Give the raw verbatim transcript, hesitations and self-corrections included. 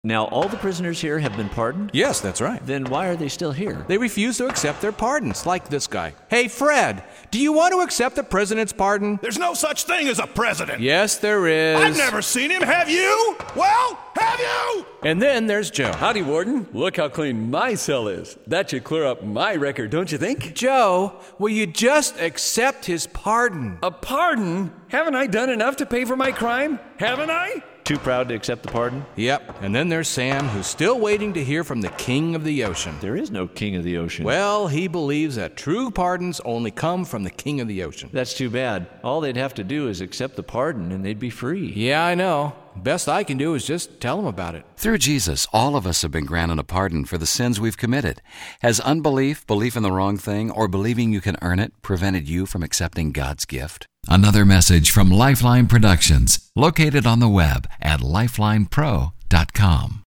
Now, all the prisoners here have been pardoned? Yes, that's right. Then why are they still here? They refuse to accept their pardons, like this guy. Hey, Fred, do you want to accept the president's pardon? There's no such thing as a president. Yes, there is. I've never seen him. Have you? Well, have you? And then there's Joe. Howdy, Warden. Look how clean my cell is. That should clear up my record, don't you think? Joe, will you just accept his pardon? A pardon? Haven't I done enough to pay for my crime? Haven't I? Too proud to accept the pardon? Yep. And then there's Sam, who's still waiting to hear from the king of the ocean. There is no king of the ocean. Well, he believes that true pardons only come from the king of the ocean. That's too bad. All they'd have to do is accept the pardon and they'd be free. Yeah, I know. Best I can do is just tell him about it. Through Jesus, all of us have been granted a pardon for the sins we've committed. Has unbelief, belief in the wrong thing, or believing you can earn it prevented you from accepting God's gift? Another message from Lifeline Productions, located on the web at lifeline pro dot com.